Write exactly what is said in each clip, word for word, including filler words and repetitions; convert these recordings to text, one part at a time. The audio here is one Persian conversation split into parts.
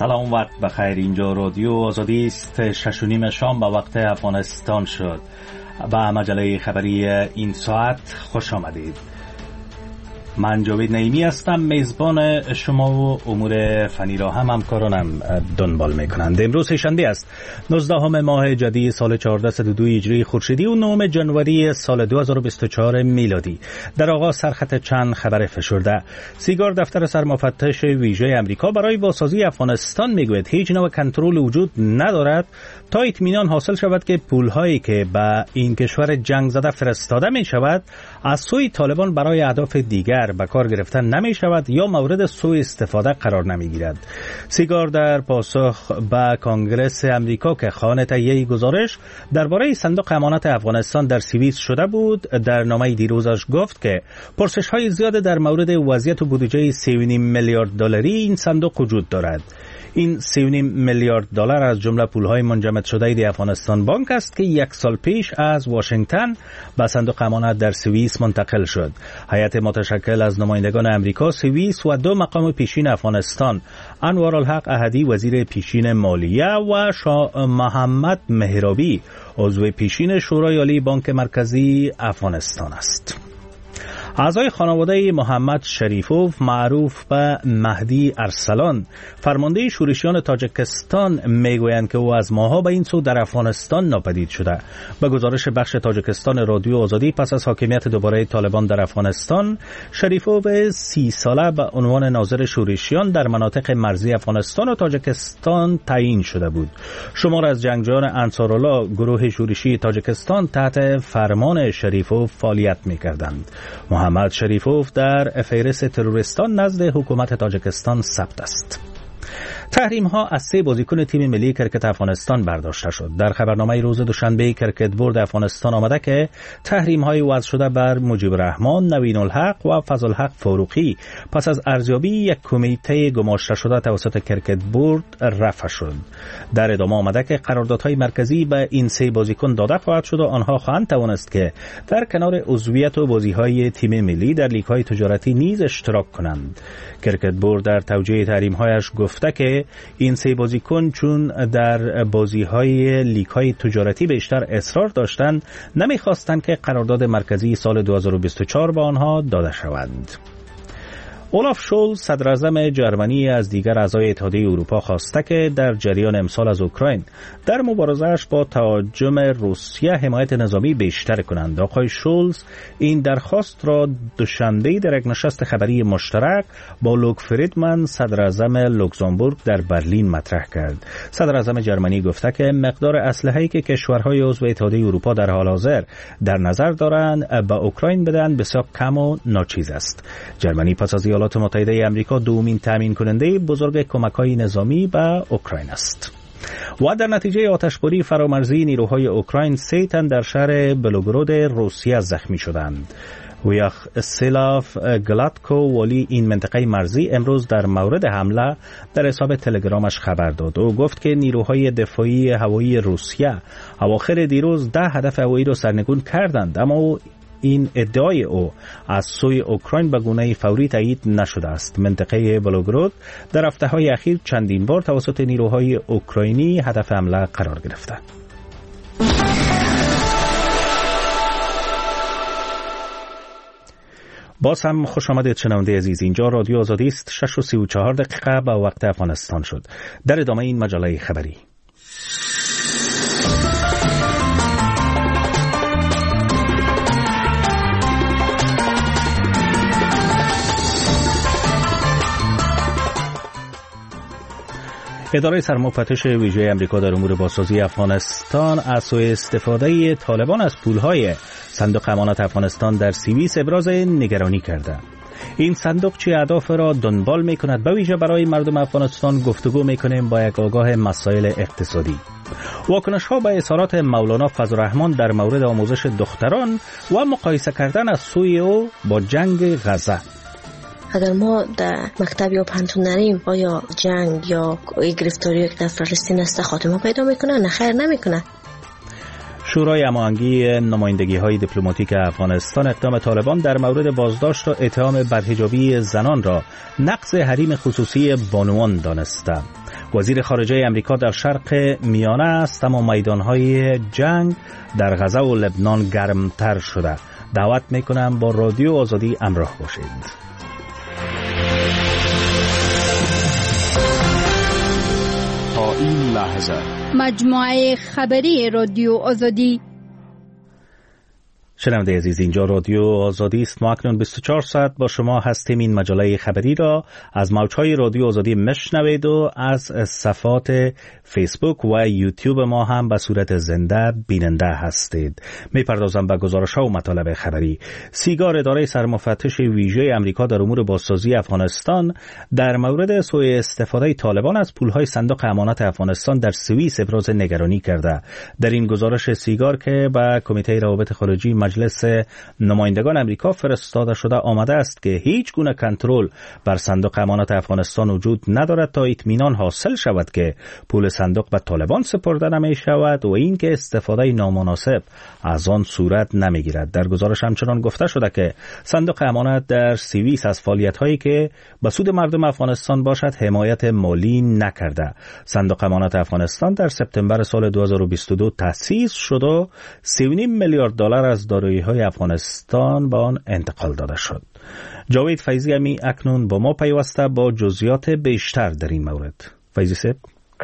سلام، وقت بخیر. اینجا رادیو آزادی است. شش و نیم شام به وقت افغانستان شد. به مجله خبری این ساعت خوش آمدید. من جاوید نعیمی هستم، میزبان شما و امور فنی را هم همکارانم دنبال میکنند. امروز شنبه است، نوزدهم ماه جدید سال چهاردهصد و دو هجری خورشیدی و نهم جنوری سال دو هزار و بیست و چهار میلادی. در آغاز سرخط چند خبر فشرده. سیگار دفتر سرمفتش ویژه امریکا برای بازسازی افغانستان میگوید هیچ نوع کنترل وجود ندارد تا اطمینان حاصل شود که پولهایی که به این کشور جنگ زده فرستاده می شود از سوی طالبان برای اهداف دیگر به کار گرفتن نمی شود یا مورد سوء استفاده قرار نمی گیرد. سیگار در پاسخ به کنگره امریکا که خواهان تهیه گزارش درباره صندوق امانت افغانستان در سوئیس شده بود، در نامه دیروزش گفت که پرسش های زیاد در مورد وضعیت و بودجه سه و نیم میلیارد دلاری این صندوق وجود دارد. این سه و نیم میلیارد دلار از جمله پولهای منجمد شده دی افغانستان بانک است که یک سال پیش از واشنگتن به صندوق امانت در سوئیس منتقل شد. هیئت متشکل از نمایندگان امریکا، سوئیس و دو مقام پیشین افغانستان، انوارالحق احدی وزیر پیشین مالیه و شاه محمد مهرابی عضو پیشین شورای عالی بانک مرکزی افغانستان است. اعضای خانواده محمد شریفوف معروف به مهدی ارسلان، فرمانده شورشیان تاجیکستان، میگویند که او از ماه‌ها به این سو در افغانستان ناپدید شده. به گزارش بخش تاجیکستان رادیو آزادی، پس از حاکمیت دوباره طالبان در افغانستان، شریفوف سی ساله به عنوان ناظر شورشیان در مناطق مرزی افغانستان و تاجیکستان تعیین شده بود. شمار از جنگجویان انصارالله، گروه شورشی تاجیکستان، تحت فرمان شریفوف فعالیت می‌کردند. محمد شریفوف در فهرست تروریستان نزد حکومت تاجیکستان ثبت است. تحریم ها از سه بازیکن تیم ملی کرکت افغانستان برداشته شد. در خبرنامه روز دوشنبه کرکت بورد افغانستان آمده که تحریم های وضع شده بر مجیب الرحمن، نوین الحق و فضل الحق فاروقی پس از ارزیابی یک کمیته گماشته شده توسط کرکت بورد رفع شد. در ادامه آمده که قراردادهای مرکزی به این سه بازیکن داده خواهد شد و آنها خواهند توانست که در کنار عضویت و بازی‌های تیم ملی در لیگ‌های تجارتی نیز اشتراک کنند. کرکت بورد در توجیه تحریم‌هایش گفته که این سه بازیکن چون در بازی‌های لیگ‌های تجارتی بیشتر اصرار داشتند، نمی‌خواستند که قرارداد مرکزی سال دو هزار و بیست و چهار به آنها داده شود. اولاف شولز، صدر اعظم جرمنی، از دیگر اعضای اتحادیه اروپا خواسته که در جریان امسال از اوکراین در مبارزه‌اش با تهاجم روسیه حمایت نظامی بیشتر کنند. آقای شولز این درخواست را دوشنبه در یک نشست خبری مشترک با لوک فریدمن، صدر اعظم لوکزامبورگ، در برلین مطرح کرد. صدر اعظم جرمنی گفته که مقدار اسلحه‌ای که کشورهای عضو اتحادیه اروپا در حال حاضر در نظر دارند به اوکراین بدن بسیار کم و ناچیز است. جرمنی پس از ایالات متحده آمریکا دومین تامین کننده بزرگ کمک‌های نظامی به اوکراین است. و در نتیجه آتشباری فرامرزی نیروهای اوکراین، سه تن در شهر بلوگراد روسیه زخمی شدند. ویاچسلاو گلاتکو، والی این منطقه مرزی، امروز در مورد حمله در حساب تلگرامش خبر داد. او گفت که نیروهای دفاعی هوایی روسیه اواخر دیروز ده هدف هوایی را سرنگون کردند، اما او این ادعای او از سوی اوکراین به گونه فوری تایید نشده است. منطقه بلوگراد در هفته‌های اخیر چندین بار توسط نیروهای اوکراینی هدف حمله قرار گرفته. باز هم خوش آمدید شنونده عزیز. اینجا رادیو آزادی است. شش و سی و چهار دقیقه به وقت افغانستان شد. در ادامه این مجله خبری، اداره سرمفتش ویژه امریکا در امور بازسازی افغانستان از سوء استفاده طالبان از پولهای صندوق امانت افغانستان در سوئیس ابراز نگرانی کرده. این صندوق چه اهداف را دنبال می‌کند؟ به ویژه برای مردم افغانستان گفتگو می‌کنیم با یک آگاه مسائل اقتصادی. واکنش‌ها به اظهارات مولانا فضل الرحمن در مورد آموزش دختران و مقایسه کردن از سوی او با جنگ غزه. اگر ما در مکتب یا پانتون نریم، آیا جنگ یا گرفتاری که در فلسطین است خاتمه پیدا میکنه؟ نه خیر نمیکنه. شورای هماهنگی نمایندگی‌های دیپلماتیک افغانستان اقدام طالبان در مورد بازداشت و اتهام بدحجابی زنان را نقض حریم خصوصی بانوان دانسته. وزیر خارجه امریکا در شرق میانه است، اما میدانهای جنگ در غزه و لبنان گرمتر شده. دعوت میکنم با رادیو آزادی همراه باشید. تا این لحظه مجموعه خبری رادیو آزادی. شنونده عزیز، اینجا رادیو آزادی است. ما اکنون بیست و چهار ساعت با شما هستیم. این مجله خبری را از موجهای رادیو آزادی مشنوید و از صفحات فیسبوک و یوتیوب ما هم به صورت زنده بیننده هستید. میپردازم به گزارش ها و مطالب خبری. سیگار، اداره سرمفتش ویژه امریکا در امور بازسازی افغانستان، در مورد سوء استفاده طالبان از پولهای صندوق امانت افغانستان در سوئیس ابراز نگرانی کرده. در این گزارش سیگار که به کمیته روابط خارجی مجلس نمایندگان امریکا فرستاده شده آمده است که هیچ گونه کنترل بر صندوق امانت افغانستان وجود ندارد تا اطمینان حاصل شود که پول صندوق به طالبان سپرده نمی شود و اینکه استفاده نامناسب از آن صورت نمی گیرد. در گزارش همچنان گفته شده که صندوق امانت در سوئیس از فعالیت هایی که به سود مردم افغانستان باشد حمایت مالی نکرده. صندوق امانت افغانستان در سپتامبر سال دو هزار و بیست و دو تأسیس شد و سه و نیم میلیارد دلار از دارایی‌های افغانستان به آن انتقال داده شد. جاوید فیضی امی اکنون با ما پیوسته با جزئیات بیشتر در این مورد. فیضی صاحب.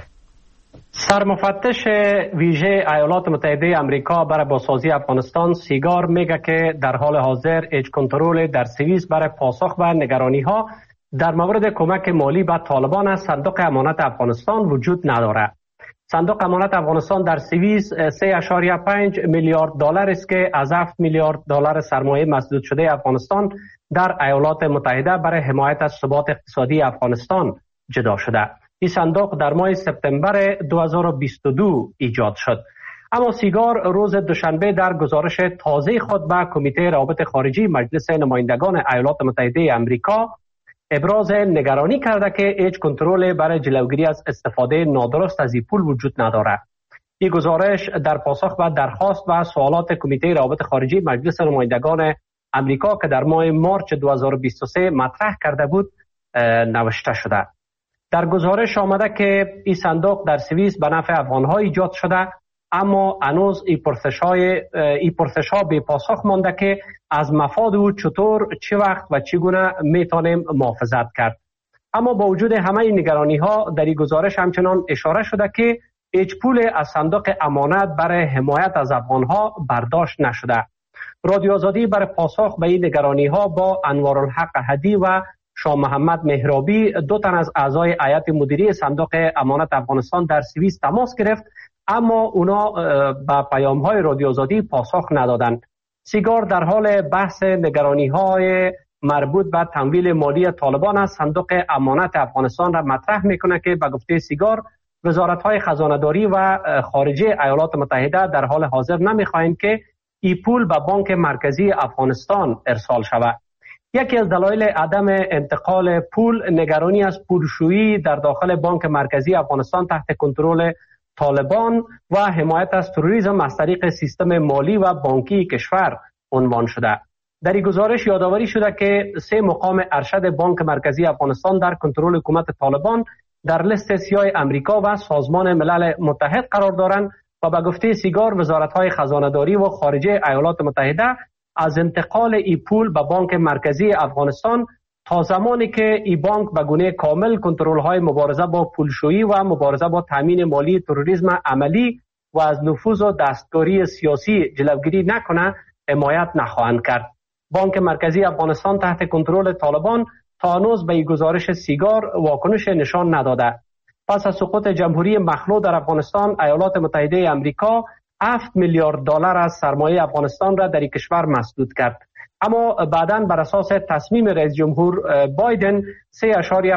سرمفتش ویژه ایالات متحده آمریکا برای بازسازی افغانستان سیگار میگه که در حال حاضر هیچ کنترل در سوئیس برای پاسخ به نگرانی ها در مورد کمک مالی به طالبان از صندوق امانت افغانستان وجود ندارد. صندوق امانت افغانستان در سوئیس سه و پنج میلیارد دلار است که از هفت میلیارد دلار سرمایه مسدود شده افغانستان در ایالات متحده برای حمایت از ثبات اقتصادی افغانستان جدا شده. این صندوق در ماه سپتامبر دو هزار و بیست و دو ایجاد شد. اما سیگار روز دوشنبه در گزارش تازه خود به کمیته روابط خارجی مجلس نمایندگان ایالات متحده آمریکا ابراز نگرانی کرده که هیچ کنترل برای جلوگیری از استفاده نادرست از این پول وجود ندارد. این گزارش در پاسخ به درخواست و سوالات کمیته روابط خارجی مجلس نمایندگان آمریکا که در ماه مارچ دو هزار و بیست و سه مطرح کرده بود نوشته شده. در گزارش آمده که این صندوق در سوئیس به نفع افغان‌ها ایجاد شده، اما هنوز این پرسش‌های این پرسش‌ها بی پاسخ مانده که از مفاد او چطور، چه وقت و چگونه میتونیم محافظت کرد. اما با وجود همه این نگرانی‌ها در این گزارش همچنان اشاره شده که هیچ پول از صندوق امانت برای حمایت از افغان‌ها برداشت نشده. رادیو آزادی برای پاسخ به این نگرانی‌ها با انوارالحق هدی و شاه محمد مهرابی، دو تن از اعضای هیئت مدیره صندوق امانت افغانستان در سوئیس تماس گرفت، اما اونا به پیام‌های رادیو آزادی پاسخ ندادند. سیگار در حال بحث نگرانی‌های مربوط به تمویل مالی طالبان از صندوق امانت افغانستان را مطرح میکنه که به گفته سیگار وزارت‌های خزانه‌داری و خارجه ایالات متحده در حال حاضر نمی‌خواهند که این پول به بانک مرکزی افغانستان ارسال شود. یکی از دلایل عدم انتقال پول نگرانی از پولشویی در داخل بانک مرکزی افغانستان تحت کنترل طالبان و حمایت از تروریسم از طریق سیستم مالی و بانکی کشور عنوان شده. در این گزارش یادآوری شده که سه مقام ارشد بانک مرکزی افغانستان در کنترل حکومت طالبان در لیست سیاه امریکا و سازمان ملل متحد قرار دارند و به گفته سیگار وزارت‌های خزانه‌داری و خارجه ایالات متحده از انتقال ای پول به بانک مرکزی افغانستان تا زمانی که ای بانک به گونه کامل کنترل‌های مبارزه با پولشویی و مبارزه با تامین مالی تروریسم عملی و از نفوذ و دستکاری سیاسی جلوگیری نکنه حمایت نخواهند کرد. بانک مرکزی افغانستان تحت کنترل طالبان تا هنوز به این گزارش سیگار واکنش نشان نداده. پس از سقوط جمهوری مخلوع در افغانستان، ایالات متحده آمریکا هفت میلیارد دلار از سرمایه افغانستان را در این کشور مسدود کرد. اما بعداً بر اساس تصمیم رئیس جمهور بایدن سه اشاریه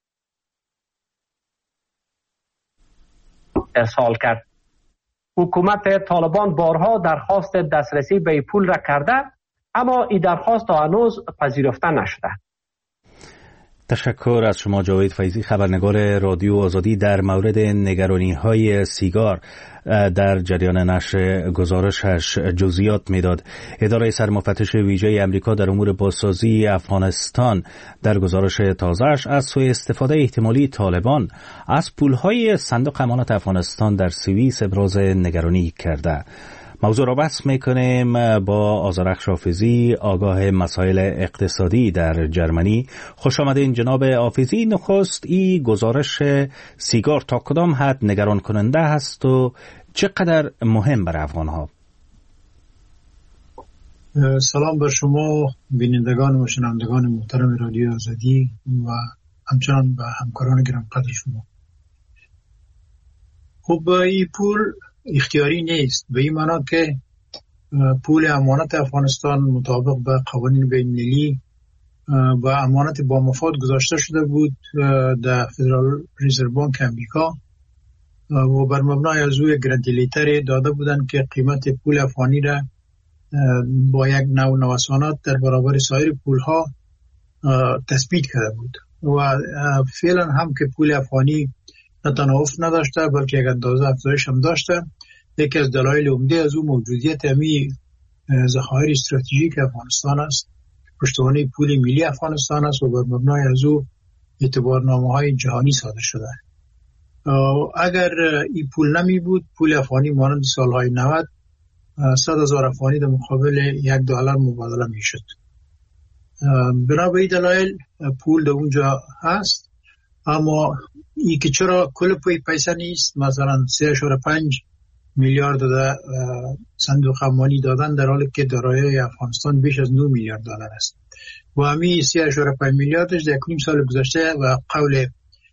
ارسال کرد. حکومت طالبان بارها درخواست دسترسی به پول را کرده، اما این درخواست تا هنوز پذیرفته نشده. تشکر از شما جاوید فیضی، خبرنگار رادیو آزادی. در مورد نگرانی‌های سیگار در جریان نشر گزارشش جزئیات میداد. اداره سرمفتش ویژه آمریکا در امور بازسازی افغانستان در گزارش تازه‌اش از سوء استفاده احتمالی طالبان از پول‌های صندوق امانت افغانستان در سوئیس ابراز نگرانی کرده. موضوع را بحث میکنیم با آذرخش حافظی، آگاه مسائل اقتصادی در جرمنی. خوش آمدین جناب حافظی. نخست این گزارش سیگار تا کدام حد نگران کننده هست و چقدر مهم برای افغان ها؟ سلام بر شما بینندگان و شنوندگان محترم رادیو آزادی و همچنان به همکاران گرانقدر شما. خب این پول اختیاری نیست، به این معنا که پول امانت افغانستان مطابق به قوانین بین‌المللی و امانت با مفاد گذاشته شده بود در فدرال ریزرو بانک امریکا و بر مبنای از او گرانتی لیتر داده بودند که قیمت پول افغانی را با یک نوع نوسانات در برابر سایر پولها تثبیت کرده بود و فعلا هم که پول افغانی نه تنها افت نداشته بلکه یک اندازه افزایش هم داشته. یکی از دلایل عمده از او موجودیت امی ذخایر استراتژیک افغانستان است، پشتوانه پول ملی افغانستان است و بر مبنای از او اعتبارنامه‌های جهانی صادر شده. اگر این پول نمی بود، پول افغانی مانند سالهای نود صد هزار افغانی در مقابل یک دلار مبادله می شد. بنا به این دلایل پول در اونجا هست، اما ای که چرا کل پای پیسه نیست، مثلا سه اشاره پنج میلیارد در صندوق امانی دادن در حالی که دارایی افغانستان بیش از نه میلیارد دلار است و همین سه اشاره پنج میلیاردش در یک سال گذشته و قول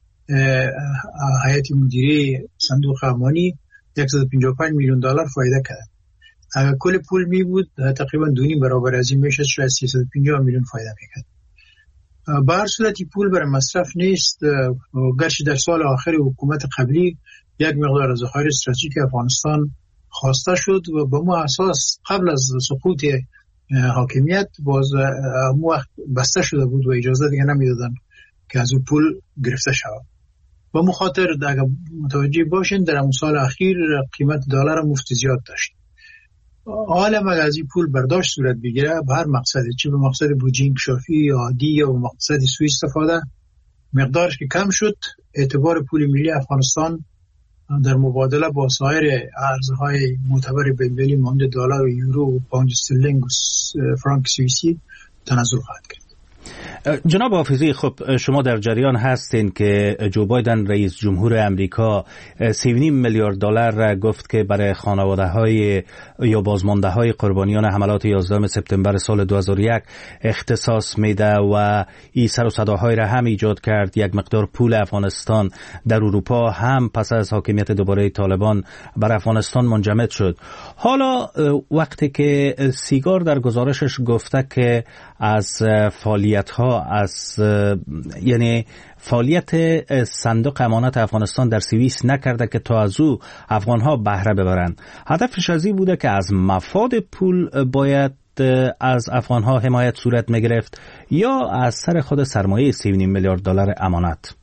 هیئت مدیره صندوق امانی صد و پنجاه و پنج میلیون دلار فایده کرد. اگر کل پول می بود تقریبا دونی برابر از این میشد، شاید سیصد و پنجاه میلیون فایده میکرد. به هر صورت پول برای مصرف نیست، گرچه در سال آخر حکومت قبلی یک مقدار از ذخایر استراتژیک افغانستان خواسته شد و به مو اساس قبل از سقوط حاکمیت باز مو وقت بسته شده بود و اجازه دیگه نمیدادن که از اون پول گرفته شود. به مو خاطر اگر متوجه باشین در اون سال اخیر قیمت دلار مفت زیاد داشت. حالا مگر از این پول برداشت صورت بگیره به هر مقصدی، چه به مقصد بودجه انکشافی یا عادی یا به مقصد سوء استفاده، مقدارش که کم شد اعتبار پول ملی افغانستان در مبادله با سایر ارزهای معتبر بین‌المللی مانند دلار و یورو و پوند استرلینگ و فرانک سوئیسی تنزل خواهد کرد. جناب حافظی، خب شما در جریان هستین که جو بایدن رئیس جمهور امریکا سی و نیم میلیارد دلار را گفت که برای خانواده‌های یا بازمانده‌های قربانیان حملات یازدهم سپتامبر سال دو هزار و یک اختصاص میده و این سر و صداهای را هم ایجاد کرد. یک مقدار پول افغانستان در اروپا هم پس از حاکمیت دوباره طالبان بر افغانستان منجمد شد. حالا وقتی که سیگار در گزارشش گفته که از فعالیت‌ها از یعنی فعالیت صندوق امانت افغانستان در سوئیس نکرده که تا از او افغان‌ها بهره ببرند، هدفش از این بوده که از مفاد پول باید از افغان‌ها حمایت صورت می‌گرفت یا از سر خود سرمایه سی و نیم میلیارد دلار امانت؟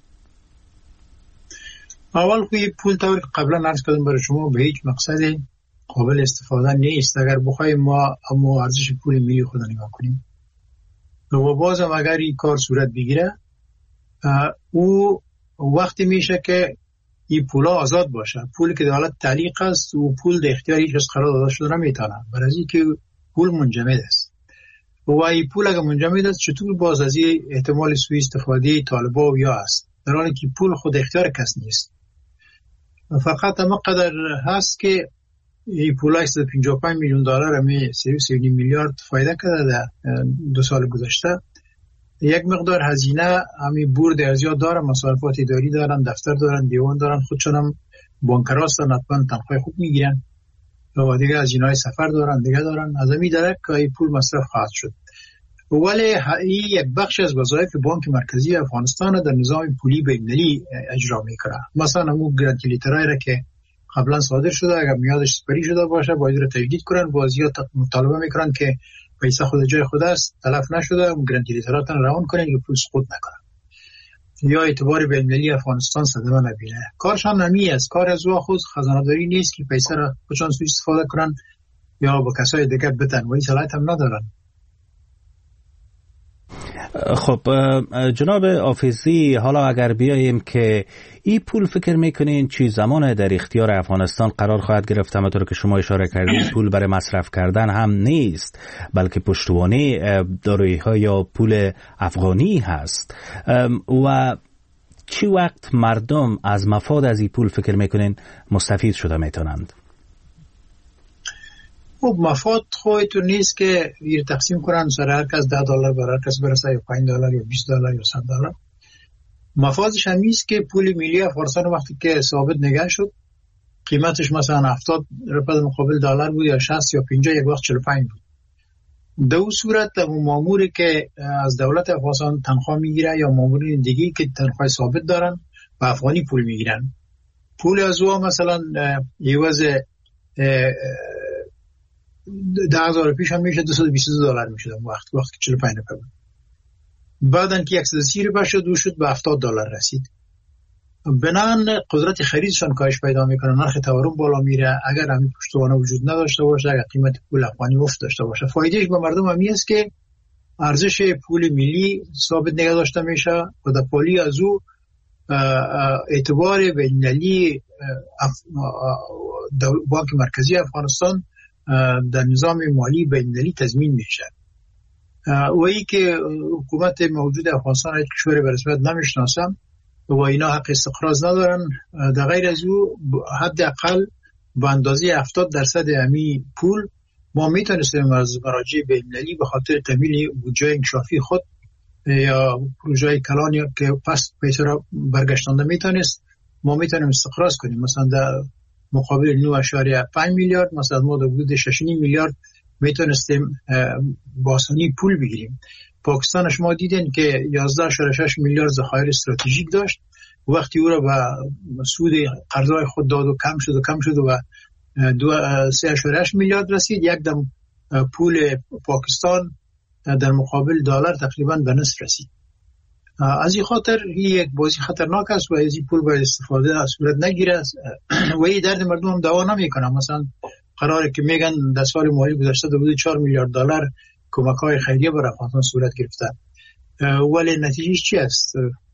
اول خوی پول طور قبلا عرض کردم برای شما به هیچ مقصد قابل استفاده نیست. اگر بخوایم ما اما ارزش پول ملی خود نگاه کنیم و بازم اگر این کار صورت بگیره، او وقتی میشه که این پولا آزاد باشه. پول که در حالت تعلیق است و پول در اختیار هیچ کس قرار داده شده نمیتونه، برای اینکه پول منجمد است و این پول اگر منجمد است چطور باز از این احتمال سوء استفاده طالبا و یا است، در حالی که پول خود اختیار کس نیست. فقط اما قدر هست که این پولا صد و پنجاه و پنج میلیون دلار همی سی و نیم میلیارد فایده کرده در دو سال گذشته. یک مقدار هزینه همی برد ارزیاد دارن، مصارفات اداری دارن، دفتر دارن، دیوان دارن، خودشون هم بانکر هستن، حتما تنخواه خوب میگیرن و دیگه هزینه های سفر دارن، دیگه دارن. از همی درک که این پول مصرف خواهد شد. ولی این یک بخش از وظایف بانک مرکزی افغانستان در نظام پولی بین‌المللی اجرا میکنه. مثلا همون گرانتی لیترایی را که قبلا صادر شده اگر میادش سپری شده باشه باید رو تجدید کنن، بازیات مطالبه میکنن که پیسه خود جای خود است، تلف نشده، گرانتی لیتراتن روان کنن یا پول سقوط نکنن. یا اعتبار بین‌المللی افغانستان صدمه نبینه. کارشان نمی است. کار از او خود خزانه‌داری نیست که پیسه را خودشان سوء استفاده کنن یا با کسای دیگر بدن و این صلاحیت هم ندارن. خب جناب حافظی، حالا اگر بیاییم که این پول فکر میکنین چی زمان در اختیار افغانستان قرار خواهد گرفت؟ همونطور که شما اشاره کردید پول برای مصرف کردن هم نیست بلکه پشتوانه دارایی‌ها یا پول افغانی هست و چی وقت مردم از مفاد از این پول فکر میکنین مستفید شده میتونند؟ خب مفاد خودتون نیست که ایر تقسیم کنن سر هر کس ده دلار برای هر کس برسه یا پنج دلار یا بیست دلار یا صد دلار. مفادش هم نیست که پول ملی افغانستان وقتی که ثابت نگه شد قیمتش مثلا هفتاد رپد مقابل دلار بود یا شصت یا پنجاه، یک وقت چهل و پنج بود. در اون صورت ماموری که از دولت افغانستان تنخواه میگیره یا مامورین دیگی که تنخواه ثابت دارن و افغانی پول میگیرن، پول از او مثلا عوض ده هزار پیش هم میشه دویست و بیست دلار میشد وقت وقت که چهل و پنج نفر بود. بعدن که صد و سی روپیه شد و شد به هفتاد دلار رسید. بنان قدرت خریدشان کاهش پیدا میکنه، نرخ تورم بالا میره. اگر همین پشتوانه وجود نداشته باشه، اگر قیمت پول افغانی افت داشته باشه، فایدهش به مردم همی است که ارزش پول ملی ثابت نگه داشته میشه و در پالی از او اعتبار بین‌المللی بانک مرکزی افغانستان در نظام مالی بین‌المللی تضمین میشه. و ای که حکومت موجود افغانستان هیچ کشوری به رسمیت نمیشناسن و اینا حق استقراض ندارن. در غیر از او حداقل به اندازه هفتاد درصد امی پول ما میتونستیم از مراجع بین‌المللی به خاطر تامین بودجه انکشافی خود یا پروژه کلانی که پس پیسه را برگشتانده میتونست ما میتونیم استقراض کنیم. مثلا در مقابل نه اشاریه پنج میلیارد مثلا ما در حدود شش و نیم میلیارد میتونستیم با آسانی پول بگیریم. پاکستان شما دیدین که یازده اشاریه شش میلیارد ذخایر استراتژیک داشت، وقتی او را به سود قرضای خود داد و کم شد و کم شد و دو سه اشاریه هشت میلیارد رسید، یک دم پول پاکستان در مقابل دلار تقریبا به نصف رسید. از این خاطر یک بازی خطرناک است و از این پول باید استفاده از صورت نگیره و این درد مردم هم دوا نمیکنه. مثلا قراره که میگن در سال مالی گذشته در حدود چهار میلیارد دلار کمک‌های خیریه برای افغانستان صورت گرفته، ولی نتیجهش چی است؟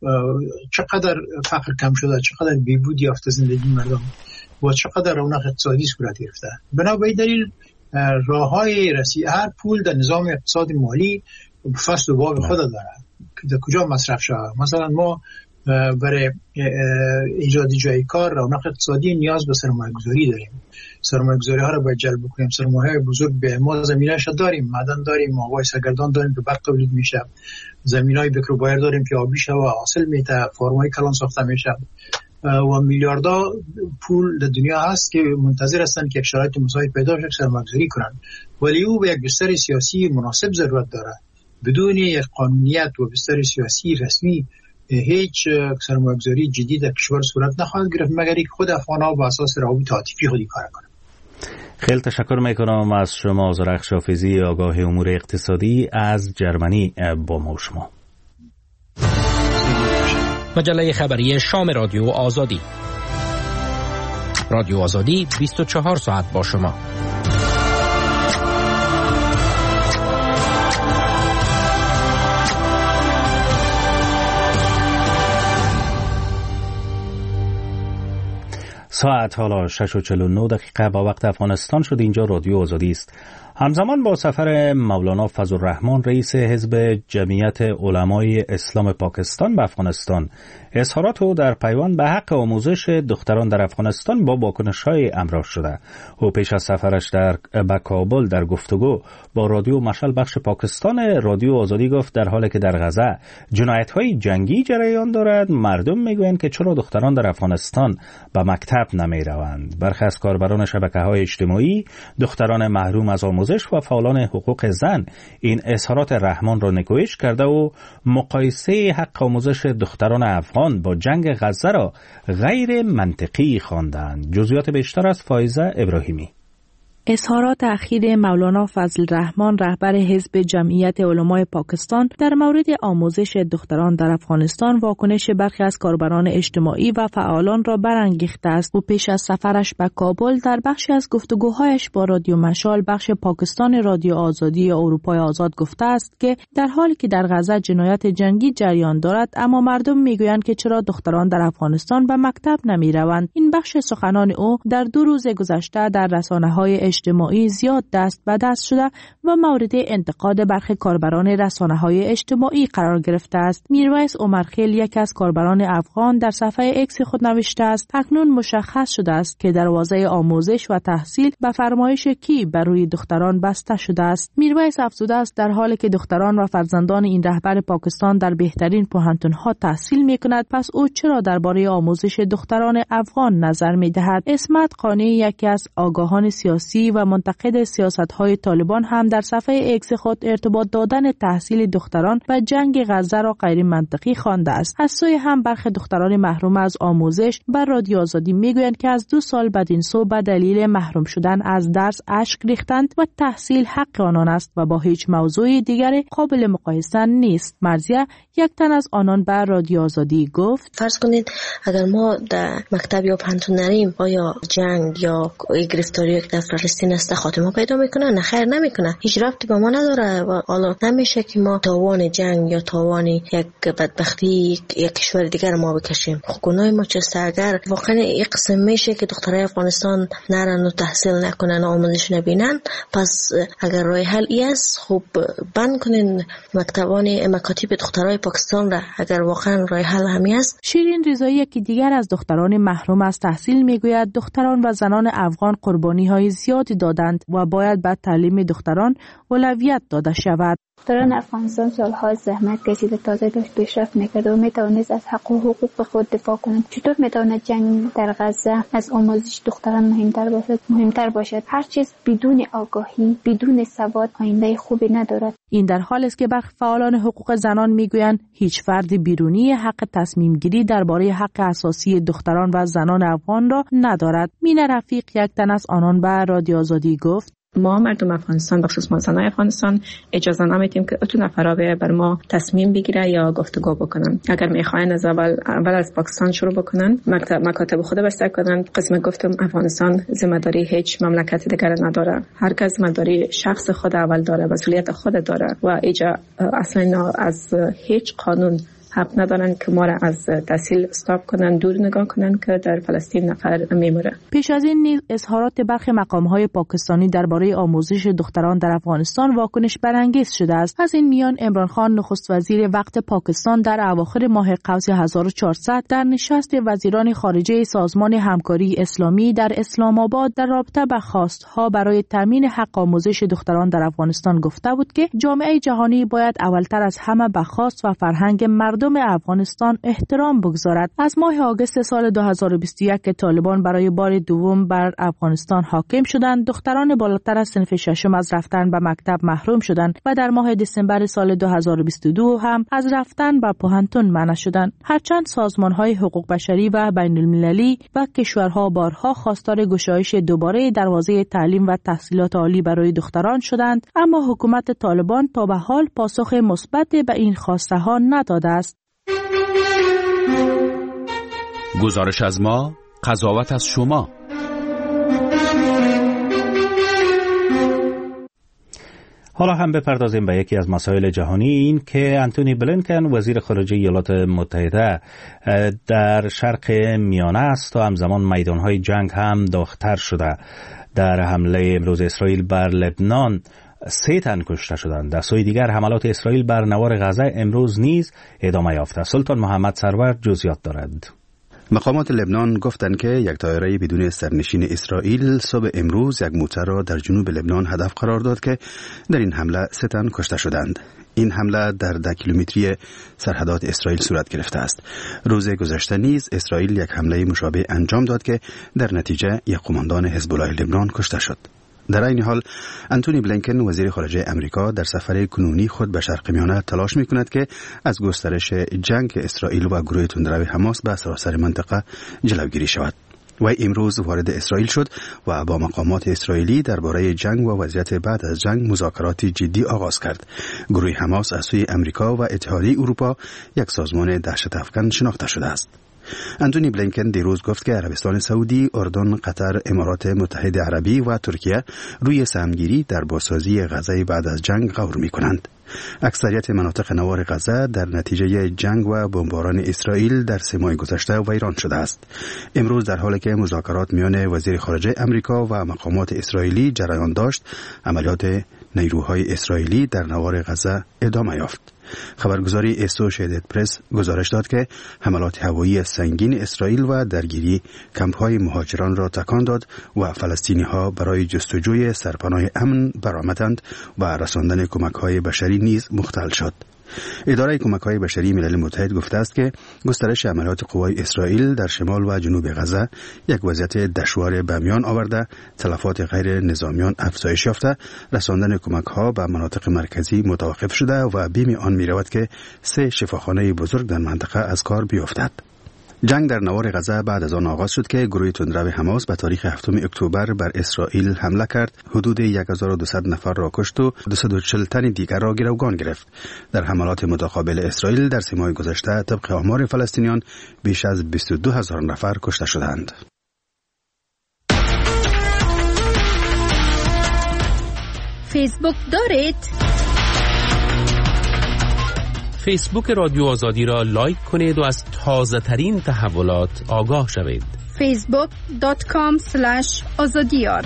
چقدر فقر کم شده، چقدر بیبود یافته زندگی مردم و چقدر رونق اقتصادی صورت گرفته. بنابراین دلیل راههای رسید هر پول در نظام اقتصاد مالی فصل و باب خود داره که در کجا مصرف شده. مثلا ما برای ایجاد جای کار رونق اقتصادی نیاز به سرمایه‌گذاری داریم. سرمایه‌گذاری ها رو باید جلب کنیم. سرمایه بزرگ به ما زمینه‌اش داریم، معدن داریم، آبای سرگردان داریم که برق تولید میشه، زمینای بکربایر داریم که آبی شه و حاصل میده، فرمای کلان ساخته میشه و میلیاردها پول در دنیا هست که منتظر هستن که یک شرایط مساعد پیدا شه سرمایه‌گذاری کنن، ولی او به یک بستر سیاسی مناسب ضرورت داره. بدون یک قانونیت و بستر سیاسی رسمی هیچ سرمایه‌گذاری جدی در کشور صورت نخواهد گرفت مگر اینکه خود افغان‌ها بر اساس روابط عاطفی خودی کار کنند. خیلی تشکر میکنم از شما زرخش حافظی، آگاه امور اقتصادی از جرمنی با ما و شما. مجله خبری شام رادیو آزادی. رادیو آزادی بیست و چهار ساعت با شما. ساعت حالا شش و چهل و نه دقیقه با وقت افغانستان شد. اینجا رادیو آزادی است. همزمان با سفر مولانا فضل الرحمن رئیس حزب جمعیت علمای اسلام پاکستان به افغانستان، اظهارات او در پیوند به حق آموزش دختران در افغانستان با واکنش‌های همراه شده. او پیش از سفرش در به کابل در گفتگو با رادیو مشعل بخش پاکستان رادیو آزادی گفت در حالی که در غزه جنایت‌های جنگی جریان دارد، مردم میگویند که چرا دختران در افغانستان به مکتب نمی‌روند. برخی از کاربران شبکه‌های اجتماعی، دختران محروم از آموزش و فعالان حقوق زن این اظهارات رحمان را نکوهش کرده و مقایسه حق آموزش دختران افغان با جنگ غزه را غیر منطقی خواندند. جزئیات بیشتر از فائزه ابراهیمی. اظهارات اخیر مولانا فضل الرحمن رهبر حزب جمعیت علمای پاکستان در مورد آموزش دختران در افغانستان واکنش برخی از کاربران اجتماعی و فعالان را برانگیخته است. او پیش از سفرش به کابل در بخشی از گفتگوهایش با رادیو مشال بخش پاکستان رادیو آزادی اروپای آزاد گفته است که در حالی که در غزه جنایت جنگی جریان دارد اما مردم میگویند که چرا دختران در افغانستان به مکتب نمیروند. این بخش سخنان او در دو روز گذشته در رسانه‌های اجتماعی زیاد دست به دست شده و مورد انتقاد برخی کاربران رسانه‌های اجتماعی قرار گرفته است. میرویس عمرخیل یک از کاربران افغان در صفحه اکس خود نوشته است: اکنون مشخص شده است که دروازه آموزش و تحصیل به فرمایش کی بر روی دختران بسته شده است. میرویس افزوده است در حالی که دختران و فرزندان این رهبر پاکستان در بهترین پوهنتون‌ها تحصیل می‌کند، پس او چرا درباره آموزش دختران افغان نظر می‌دهد؟ اسمت قانی یکی از آگاهان سیاسی و منتقد سیاست‌های طالبان هم در صفحه اکس خود ارتباط دادن تحصیل دختران و جنگ غزه را غیر منطقی خوانده است. از سوی هم برخی دختران محروم از آموزش بر رادیو آزادی میگویند که از دو سال بدین سو به دلیل محروم شدن از درس اشک ریختند و تحصیل حق آنان است و با هیچ موضوع دیگری قابل مقایسه نیست. مرزیه یک تن از آنان به رادیو آزادی گفت: فرض کنید اگر ما در مکتب یا پانتون نریم، آیا جنگ یا گرفتاری در فلسطین است خاتمه پیدا میکنه؟ نه خیر نمیکنه، هیچ ربطی به ما نداره و حالا نمیشه که ما تاوان جنگ یا تاوان یک بدبختی یک کشور دیگر ما بکشیم. گناه ما چیست؟ اگر واقعا این قسم میشه که دخترای افغانستان نرن و تحصیل نکنن و آموزش نبینن، پس اگر راه حل ای است خب بند کنین مکتبان مکاتب دخترای پاکستان را، اگر واقعا راه حل همی است. شیرین رضایی که دیگر از دختران محروم از تحصیل میگوید دختران و زنان افغان قربانی های زیادی دادند و باید به تعلیم دختران اولویت داده شود. دختران افغانستان سالها زحمت کشیده تازه داشت پیشرفت میکرد و میتوانست از حق و حقوق خود دفاع کند. چطور میتواند جنگ در غزه از آموزش دختران مهمتر باشد؟ مهمتر باشد. هر چیز بدون آگاهی، بدون سواد آینده خوبی ندارد. این در حالی است که برخی فعالان حقوق زنان میگویند هیچ فرد بیرونی حق تصمیم گیری درباره حق اساسی دختران و زنان افغان را ندارد. مینه رفیق یک تن از آنان به رادیو آزادی گفت: ما مردم افغانستان بخصوص ما زنای افغانستان اجازه نمیدیم که اتون نفرا بر ما تصمیم بگیره یا گفتگو بکنن. اگر میخواین از اول اول از پاکستان شروع بکنن، مکتب مکاتب خود بسته کنن. قسم گفتم افغانستان ذمہ داری هیچ مملکت دیگر نداره. هر کس ذمہ داری شخص خود اول داره، مسئولیت خود داره و ایجا اصلا از هیچ قانون حق ندارن که ما را از تحصیل استاپ کنن، دور نگاه کنن که در فلسطین نفر میموره. پیش از این نیز اظهارات برخی مقام‌های پاکستانی درباره آموزش دختران در افغانستان واکنش برانگیز شده است. از این میان عمران خان نخست وزیر وقت پاکستان در اواخر ماه قوس هزار و چهارصد در نشست وزیران خارجه سازمان همکاری اسلامی در اسلام آباد در رابطه با خواست‌ها برای تامین حق آموزش دختران در افغانستان گفته بود که جامعه جهانی باید اولتر از همه به خواست و فرهنگ مردم افغانستان احترام بگذارد. از ماه آگوست سال دو هزار و بیست و یک که طالبان برای بار دوم بر افغانستان حاکم شدند، دختران بالاتر از صنف ششم از رفتن به مکتب محروم شدند و در ماه دسامبر سال دو هزار و بیست و دو هم از رفتن به پوهنتون منع شدند. هرچند سازمان‌های حقوق بشری و بین المللی و کشورها بارها خواستار گشایش دوباره دروازه تعلیم و تحصیلات عالی برای دختران شدند، اما حکومت طالبان تا به حال پاسخ مثبت به این خواسته ها نداده است. گزارش از ما، قضاوت از شما. حالا هم بپردازیم به یکی از مسائل جهانی، این که انتونی بلینکن وزیر خارجه ایالات متحده در شرق میانه است و همزمان میدانهای جنگ هم داغ‌تر شده. در حمله امروز اسرائیل بر لبنان سه تن کشته شدند. در سوی دیگر حملات اسرائیل بر نوار غزه امروز نیز ادامه یافته. سلطان محمد سرور جزئیات دارد. مقامات لبنان گفتند که یک طایره بدون سرنشین اسرائیل صبح امروز یک موتر را در جنوب لبنان هدف قرار داد که در این حمله سه تن کشته شدند. این حمله در ده کیلومتری سرحدات اسرائیل صورت گرفته است. روز گذشته نیز اسرائیل یک حمله مشابه انجام داد که در نتیجه یک قماندان حزب الله لبنان کشته شد. در این حال انتونی بلینکن وزیر خارجه امریکا در سفر کنونی خود به شرق میانه تلاش می‌کند که از گسترش جنگ اسرائیل و گروه تندرو حماس به سراسر منطقه جلوگیری شود. وی امروز وارد اسرائیل شد و با مقامات اسرائیلی درباره جنگ و وضعیت بعد از جنگ مذاکرات جدی آغاز کرد. گروه حماس از سوی امریکا و اتحادیه اروپا یک سازمان دهشت افکن شناخته شده است. انتونی بلینکن دیروز گفت که عربستان سعودی، اردن، قطر، امارات متحده عربی و ترکیه روی سهمگیری در بازسازی غزه بعد از جنگ غور می‌کنند. اکثریت مناطق نوار غزه در نتیجه جنگ و بمباران اسرائیل در سه ماه گذشته ویران شده است. امروز در حالی که مذاکرات میان وزیر خارجه امریکا و مقامات اسرائیلی جریان داشت، عملیات نیروهای اسرائیلی در نوار غزه ادامه یافت. خبرگزاری اسوشیتد پرس گزارش داد که حملات هوایی سنگین اسرائیل و درگیری کمپ‌های مهاجران را تکان داد و فلسطینی‌ها برای جستجوی سرپناه امن برآمدند و رساندن کمک‌های بشری نیز مختل شد. اداره کمک‌های بشری ملل متحد گفته است که گسترش عملیات قوای اسرائیل در شمال و جنوب غزه یک وضعیت دشوار به میان آورده، تلفات غیر نظامیان افزایش یافته، رساندن کمک‌ها به مناطق مرکزی متوقف شده و بیم آن می‌رود که سه شفاخانه بزرگ در منطقه از کار بیفتد. جنگ در نوار غزه بعد از آن آغاز شد که گروه تندرو حماس به تاریخ هفتم اکتبر بر اسرائیل حمله کرد، حدود هزار و دویست نفر را کشت و دویست و چهل تن دیگر را گروگان گرفت. در حملات متقابل اسرائیل در سه ماه گذشته طبق آمار فلسطینیان بیش از بیست و دو هزار نفر کشته شدند. فیسبوک دارید؟ فیسبوک رادیو آزادی را لایک کنید و از تازه ترین تحولات آگاه شوید. فیسبوک دات کام اسلش آزادیار.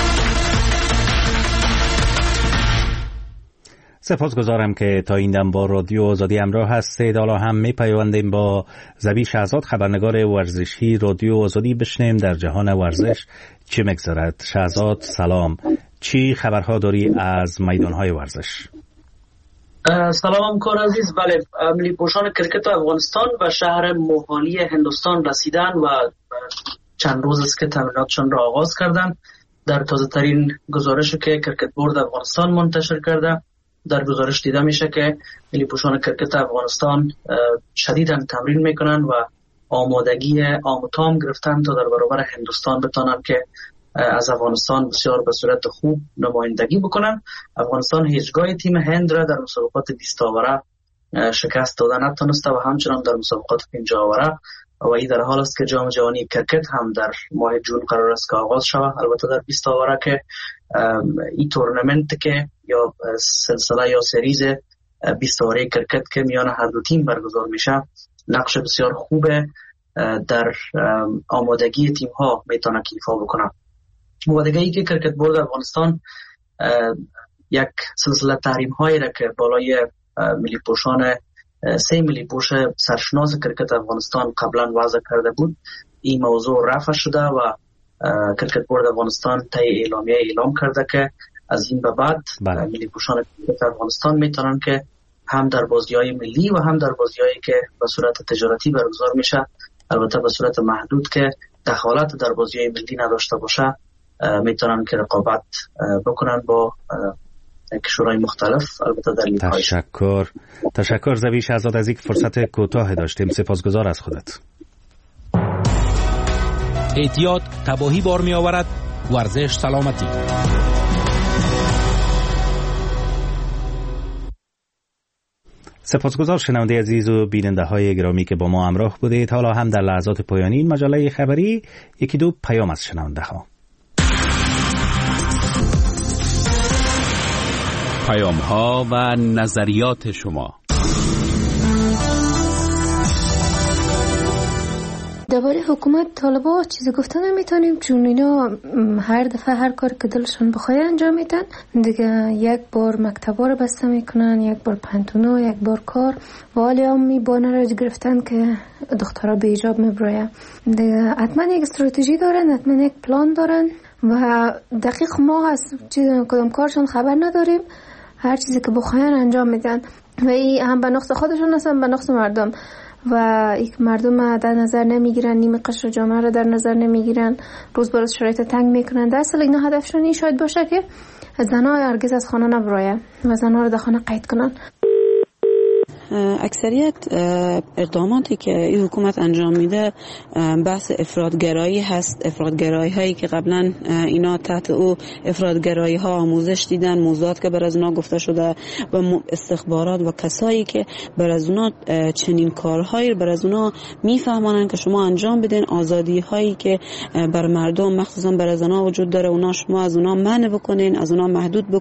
سپاسگزارم که تا این دم با رادیو آزادی همراه هستید. حالا هم می پیوندیم با زبی شهزاد، خبرنگار ورزشی رادیو آزادی، بشنیم در جهان ورزش چی مگذرد. شهزاد سلام، چی خبرها داری از میدانهای ورزش؟ سلام همکار عزیز. بله، ملی پوشان کرکت افغانستان و شهر موهالی هندوستان رسیدن و چند روز است که تمریناتشان را آغاز کردند. در تازه ترین گزارشی که کرکت بورد افغانستان منتشر کرده، در گزارش دیده میشه که ملی پوشان کرکت افغانستان شدیداً تمرین میکنن و آمادگی آموتام گرفتن تا در برابر هندوستان بتانن که از افغانستان بسیار به صورت خوب نمایندگی بکنن. افغانستان هیچگاه تیم هند را در مسابقات بیست آوره شکست دادن نتونسته و همچنان در مسابقات پنجاه آوره و این در حال است که جام جهانی کرکت هم در ماه جون قرار است که آغاز شود. البته در بیست آوره که این تورنمنت که یا سلسله یا سریز بیست آوره کرکت که میان هر دو تیم برگزار میشه، نقش بسیار خوبه در آمادگی تیم ها میتونه که ایفا بکنه. آمادگی که کرکت بورد افغانستان یک سلسله تحریم هایی را که بالای ملی پوشان سه ملی پوش سرشناس کرکت افغانستان قبلا وضع کرده بود، این موضوع رفع شده و کرکت بورد افغانستان طی اعلامیه اعلام کرده که از این به بعد ملی پوشان کرکت افغانستان میتونن که هم در بازی‌های ملی و هم در بازی‌هایی که به صورت تجارتی برگزار میشه، البته به صورت محدود که دخالت در بازی‌های ملی نداشته باشه، میتونن که رقابت بکنن با کشورهای مختلف، البته در لیگ‌های. تشکر تشکر زوی شهزاد از اینکه فرصت کوتاه داشتیم. سپاسگزار از خودت. اعتیاد تباهی بار می آورد، ورزش سلامتی. سپاسگزار شنونده عزیز و بیننده های گرامی که با ما همراه بودید. حالا هم در لحظات پایانی این مجله خبری یکی دو پیام از شنونده ها. پیام ها و نظریات شما. درباره حکومت طالبا چیزی گفتن نمیتونیم، چون اینا هر دفعه هر کار که دلشون بخواد انجام میدن دیگه. یک بار مکتبا رو بسته میکنن، یک بار پنتونا، یک بار کار و حالی هم می بانه رو گرفتن که دخترها به ایجاب میبراید دیگه. حتما یک استراتژی دارن، حتما یک پلان دارن و دقیق ما از چیز کدام کارشون خبر نداریم. هر چیزی که بخواین انجام میدن و این هم به نقص خودشون هستن، به نقص مردم و یک مردم در نظر نمیگیرن، نیمه قشر جامعه رو در نظر نمیگیرن، روز به روز شرایط تنگ میکنن. در اصل اینا هدفشون این شاید باشه که زنها هرگز از خانه نبراین و زنها رو در خانه قید کنن. اکثریت اقداماتی که این حکومت انجام میده بحث افراطگرایی هست. افراطگرایی هایی که قبلا اینا تحت او افراطگرایی ها آموزش دیدن، موضوعات که بر از اونا گفته شده و استخبارات و کسایی که بر از اونا چنین کارهایی بر از اونا میفهمانن که شما انجام بدین، آزادی هایی که بر مردم مخصوصا بر زنان وجود داره اونا شما از اونا منع بکنین، از اونا محدود بکنین